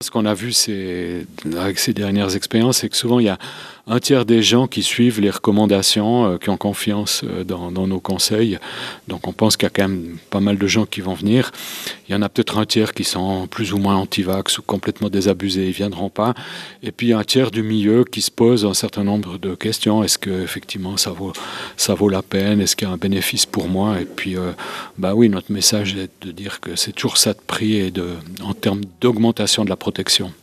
Ce qu'on a vu avec ces dernières expériences, c'est que souvent il y a un tiers des gens qui suivent les recommandations, qui ont confiance dans nos conseils. Donc on pense qu'il y a quand même pas mal de gens qui vont venir. Il y en a peut-être un tiers qui sont plus ou moins anti-vax ou complètement désabusés, ils ne viendront pas. Et puis un tiers du milieu qui se pose un certain nombre de questions. Est-ce que effectivement ça vaut la peine? Est-ce qu'il y a un bénéfice pour moi? Et puis bah oui, notre message est de dire que c'est toujours ça de prix et en termes d'augmentation de la protection.